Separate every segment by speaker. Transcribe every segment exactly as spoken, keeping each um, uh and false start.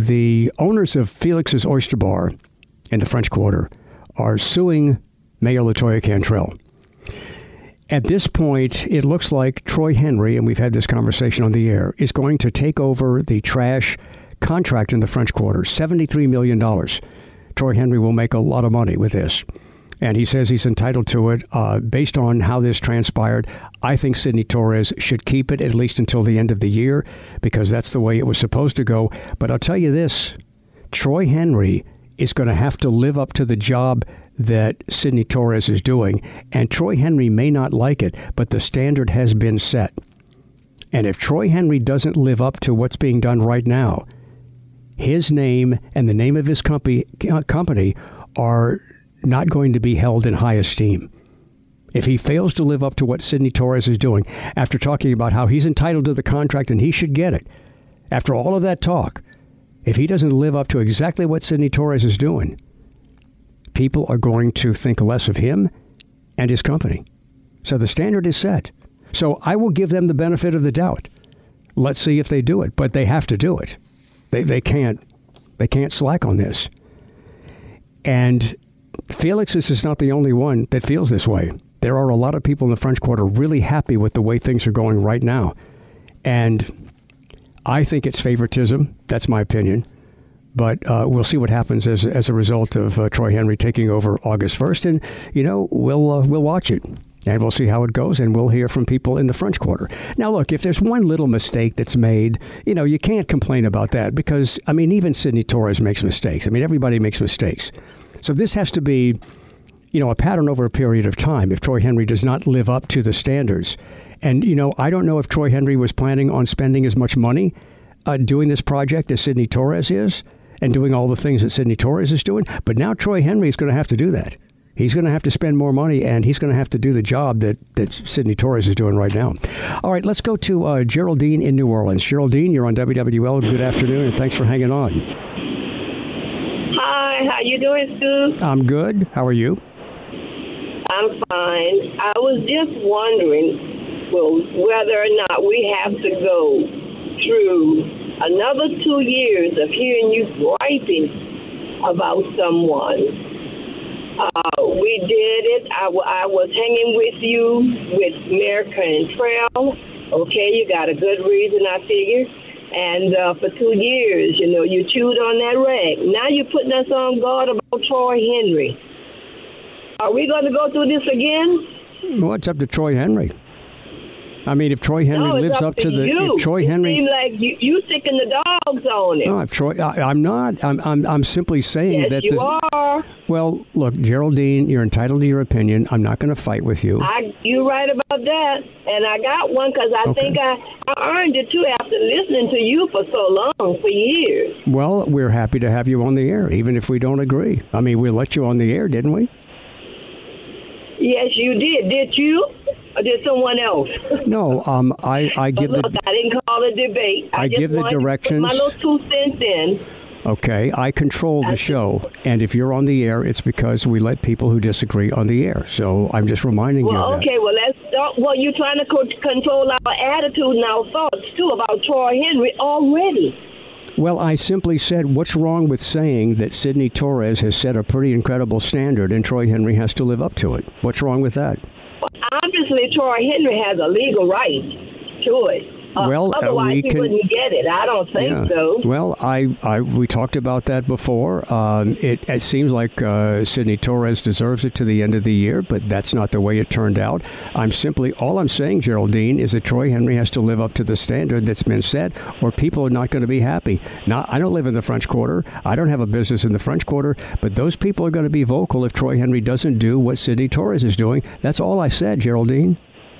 Speaker 1: the owners of Felix's Oyster Bar in the French Quarter are suing Mayor LaToya Cantrell. At this point, it looks like Troy Henry, and we've had this conversation on the air, is going to take over the trash contract in the French Quarter, seventy-three million dollars. Troy Henry will make a lot of money with this. And he says he's entitled to it. Uh, based on how this transpired, I think Sidney Torres should keep it at least until the end of the year, because that's the way it was supposed to go. But I'll tell you this, Troy Henry is going to have to live up to the job that Sidney Torres is doing. And Troy Henry may not like it, but the standard has been set. And if Troy Henry doesn't live up to what's being done right now, his name and the name of his company, company are not going to be held in high esteem. If he fails to live up to what Sidney Torres is doing, after talking about how he's entitled to the contract and he should get it, after all of that talk, if he doesn't live up to exactly what Sidney Torres is doing, people are going to think less of him and his company. So the standard is set. So I will give them the benefit of the doubt. Let's see if they do it, but they have to do it. They they can't they can't slack on this. And Felix's is not the only one that feels this way. There are a lot of people in the French Quarter really happy with the way things are going right now. And I think it's favoritism. That's my opinion. But uh, we'll see what happens as as a result of uh, Troy Henry taking over August first. And, you know, we'll uh, we'll watch it. And we'll see how it goes, and we'll hear from people in the French Quarter. Now, look, if there's one little mistake that's made, you know, you can't complain about that because, I mean, even Sidney Torres makes mistakes. I mean, everybody makes mistakes. So this has to be, you know, a pattern over a period of time if Troy Henry does not live up to the standards. And, you know, I don't know if Troy Henry was planning on spending as much money uh, doing this project as Sidney Torres is and doing all the things that Sidney Torres is doing. But now Troy Henry is going to have to do that. He's going to have to spend more money, and he's going to have to do the job that, that Sidney Torres is doing right now. All right, let's go to uh, Geraldine in New Orleans. Geraldine, you're on W W L. Good afternoon, and thanks for hanging on.
Speaker 2: Hi, how you doing, Stu?
Speaker 1: I'm good. How are you?
Speaker 2: I'm fine. I was just wondering, well, whether or not we have to go through another two years of hearing you griping about someone. Uh, we did it. I, w- I was hanging with you with Mayor Cantrell. Okay, you got a good reason, I figure. And uh, for two years, you know, you chewed on that rag. Now you're putting us on guard about Troy Henry. Are we going to go through this again?
Speaker 1: Well, it's up to Troy Henry. I mean, if Troy Henry
Speaker 2: no,
Speaker 1: lives up,
Speaker 2: up
Speaker 1: to,
Speaker 2: to
Speaker 1: the,
Speaker 2: you.
Speaker 1: if Troy
Speaker 2: it
Speaker 1: Henry,
Speaker 2: seems like you you sticking the dogs on it.
Speaker 1: No, if Troy, I, I'm not. I'm, I'm, I'm simply saying
Speaker 2: yes,
Speaker 1: that.
Speaker 2: you
Speaker 1: this,
Speaker 2: are.
Speaker 1: Well, look, Geraldine, you're entitled to your opinion. I'm not going to fight with you.
Speaker 2: I, you're right about that, and I got one because I
Speaker 1: okay.
Speaker 2: think I, I earned it too after listening to you for so long, for years.
Speaker 1: Well, we're happy to have you on the air, even if we don't agree. I mean, we let you on the air, didn't we?
Speaker 2: Yes, you did. Did you? Or did someone else?
Speaker 1: No, um, I, I give
Speaker 2: look,
Speaker 1: the.
Speaker 2: I didn't call a debate. I,
Speaker 1: I
Speaker 2: just
Speaker 1: give the directions.
Speaker 2: To put my little two cents in.
Speaker 1: Okay, I control the show, and if you're on the air, it's because we let people who disagree on the air. So I'm just reminding
Speaker 2: well,
Speaker 1: you of that.
Speaker 2: Okay, well, let's start. Well, you're trying to co- control our attitude and our thoughts, too, about Troy Henry already.
Speaker 1: Well, I simply said, what's wrong with saying that Sidney Torres has set a pretty incredible standard and Troy Henry has to live up to it? What's wrong with that?
Speaker 2: Well, obviously, Troy Henry has a legal right to it. Uh,
Speaker 1: well,
Speaker 2: otherwise,
Speaker 1: uh, we
Speaker 2: he
Speaker 1: can,
Speaker 2: wouldn't get it. I don't think
Speaker 1: yeah.
Speaker 2: so.
Speaker 1: Well, I, I we talked about that before. Um, it, it seems like uh, Sidney Torres deserves it to the end of the year, but that's not the way it turned out. I'm simply, all I'm saying, Geraldine, is that Troy Henry has to live up to the standard that's been set, or people are not going to be happy. Now, I don't live in the French Quarter. I don't have a business in the French Quarter, but those people are going to be vocal if Troy Henry doesn't do what Sidney Torres is doing. That's all I said, Geraldine.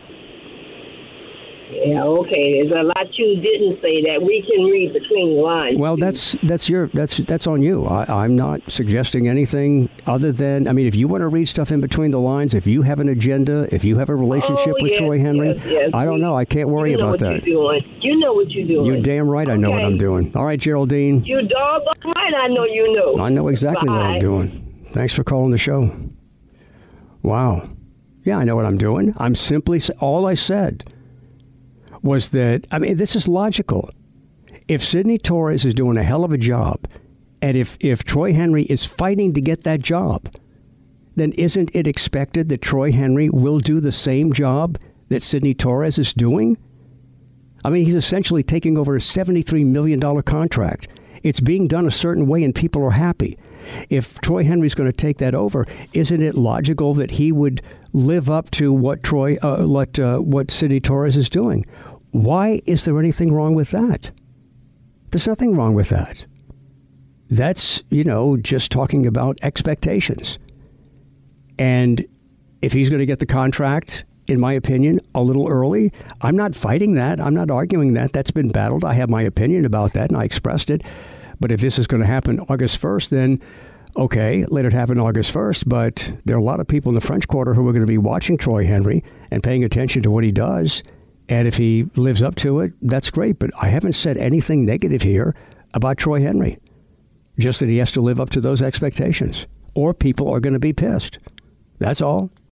Speaker 2: Yeah, okay. There's a lot you didn't say that we can read between the lines.
Speaker 1: Well, that's that's your that's that's on you. I, I'm not suggesting anything other than, I mean, if you want to read stuff in between the lines, if you have an agenda, if you have a relationship
Speaker 2: oh,
Speaker 1: with
Speaker 2: yes,
Speaker 1: Troy Henry,
Speaker 2: yes, yes.
Speaker 1: I don't know. I can't worry
Speaker 2: you know
Speaker 1: about
Speaker 2: what
Speaker 1: that.
Speaker 2: You're doing. You know what you're doing.
Speaker 1: You're damn right. I know
Speaker 2: okay.
Speaker 1: what I'm doing. All right, Geraldine.
Speaker 2: You doggone right. I know you know.
Speaker 1: I know exactly
Speaker 2: Bye.
Speaker 1: what I'm doing. Thanks for calling the show. Wow. Yeah, I know what I'm doing. I'm simply all I said was that, I mean, this is logical. If Sidney Torres is doing a hell of a job, and if, if Troy Henry is fighting to get that job, then isn't it expected that Troy Henry will do the same job that Sidney Torres is doing? I mean, he's essentially taking over a seventy-three million dollars contract. It's being done a certain way and people are happy. If Troy Henry's going to take that over, isn't it logical that he would live up to what Troy, uh, what, uh, what Sidney Torres is doing? Why is there anything wrong with that? There's nothing wrong with that. That's, you know, just talking about expectations. And if he's going to get the contract, in my opinion, a little early, I'm not fighting that. I'm not arguing that. That's been battled. I have my opinion about that, and I expressed it. But if this is going to happen August first, then okay, let it happen August first. But there are a lot of people in the French Quarter who are going to be watching Troy Henry and paying attention to what he does. And if he lives up to it, that's great. But I haven't said anything negative here about Troy Henry. Just that he has to live up to those expectations, or people are going to be pissed. That's all.